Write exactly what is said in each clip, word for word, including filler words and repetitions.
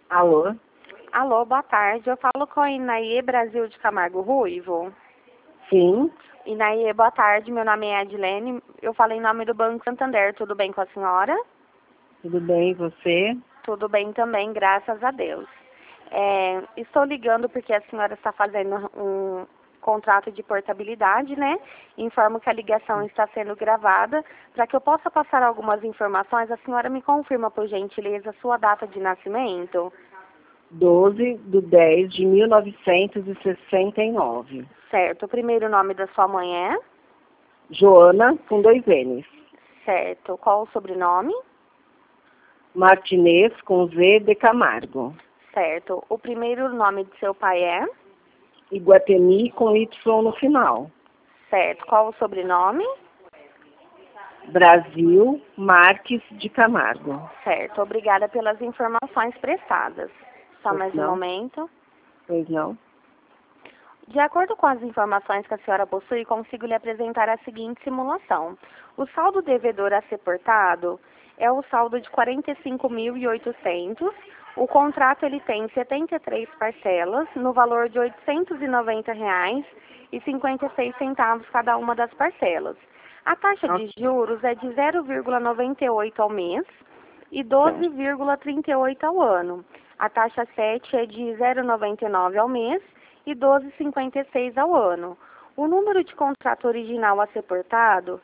Alô? Alô, boa tarde. Eu falo com a Inaê Brasil de Camargo Ruivo. Sim. Inaê, boa tarde. Meu nome é Adilene. Eu falo em nome do Banco Santander. Tudo bem com a senhora? Tudo bem, e você? Tudo bem também, graças a Deus. É, estou ligando porque a senhora está fazendo um contrato de portabilidade, né? Informo que a ligação está sendo gravada. Para que eu possa passar algumas informações, a senhora me confirma, por gentileza, a sua data de nascimento? doze de dez de mil novecentos e sessenta e nove. Certo. O primeiro nome da sua mãe é? Joana, com dois N's. Certo. Qual o sobrenome? Martinez, com Z de Camargo. Certo. O primeiro nome de seu pai é? Iguatemi, com Y no final. Certo. Qual o sobrenome? Brasil, Marques de Camargo. Certo. Obrigada pelas informações prestadas. Só Pois mais um não? momento. Pois não? De acordo com as informações que a senhora possui, consigo lhe apresentar a seguinte simulação. O saldo devedor a ser portado é o saldo de quarenta e cinco mil e oitocentos. O contrato ele tem setenta e três parcelas, no valor de oitocentos e noventa reais e cinquenta e seis centavos cada uma das parcelas. A taxa de juros é de zero vírgula noventa e oito ao mês e doze vírgula trinta e oito ao ano. A taxa sete é de zero vírgula noventa e nove ao mês e doze vírgula cinquenta e seis ao ano. O número de contrato original a ser portado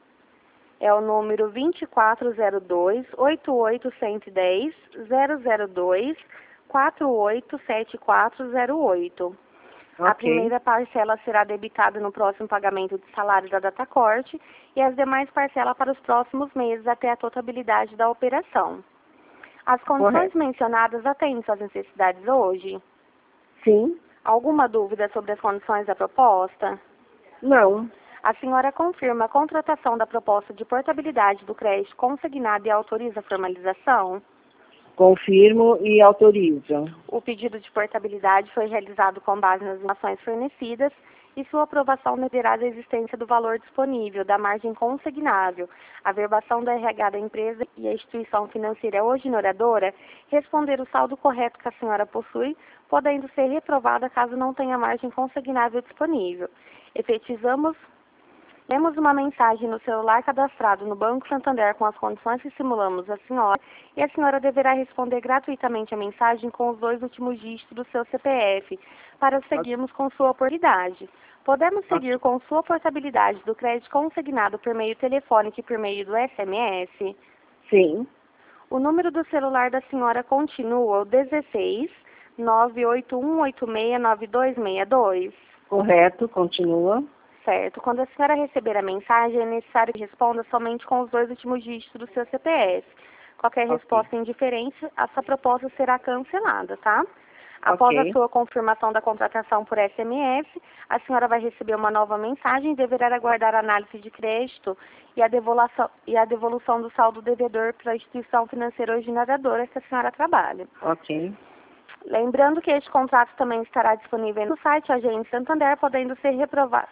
é o número vinte e quatro zero dois, oito oito um um zero, zero zero dois, quatro oito sete quatro zero oito. A Ok. primeira parcela será debitada no próximo pagamento de salário da datacorte e as demais parcelas para os próximos meses até a totabilidade da operação. As condições Correto. mencionadas atendem suas necessidades hoje? Sim. Alguma dúvida sobre as condições da proposta? Não. A senhora confirma a contratação da proposta de portabilidade do crédito consignado e autoriza a formalização? Confirmo e autorizo. O pedido de portabilidade foi realizado com base nas informações fornecidas e sua aprovação deverá da existência do valor disponível, da margem consignável, a verbação do R H da empresa e a instituição financeira hoje ignoradora responder o saldo correto que a senhora possui, podendo ser reprovada caso não tenha margem consignável disponível. Efetivamos Temos uma mensagem no celular cadastrado no Banco Santander com as condições que simulamos a senhora e a senhora deverá responder gratuitamente a mensagem com os dois últimos dígitos do seu C P F para seguirmos com sua portabilidade. Podemos seguir com sua portabilidade do crédito consignado por meio telefônico e por meio do S M S? Sim. O número do celular da senhora continua o dezesseis, nove oito um oito seis nove dois seis dois. Correto, continua. Certo. Quando a senhora receber a mensagem, é necessário que responda somente com os dois últimos dígitos do seu C P F. Qualquer Ok. resposta indiferente, a sua proposta será cancelada, tá? Após Ok. a sua confirmação da contratação por S M S, a senhora vai receber uma nova mensagem e deverá aguardar a análise de crédito e a devolução, e a devolução do saldo devedor para a instituição financeira originadora que a senhora trabalha. Ok. Lembrando que este contrato também estará disponível no site Agente Santander, podendo ser reprovado.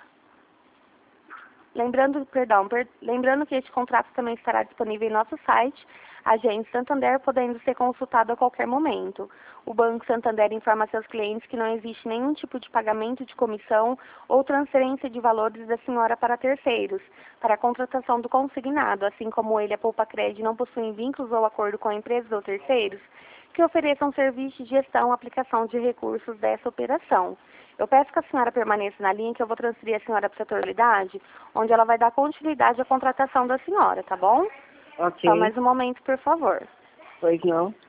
Lembrando, perdão, per, lembrando que este contrato também estará disponível em nosso site, Agente Santander, podendo ser consultado a qualquer momento. O Banco Santander informa a seus clientes que não existe nenhum tipo de pagamento de comissão ou transferência de valores da senhora para terceiros, para a contratação do consignado, assim como ele, a Poupa Cred, não possuem vínculos ou acordo com empresas ou terceiros que ofereçam serviços de gestão e aplicação de recursos dessa operação. Eu peço que a senhora permaneça na linha, que eu vou transferir a senhora para a setorialidade, onde ela vai dar continuidade à contratação da senhora, tá bom? Ok. Só mais um momento, por favor. Pois não.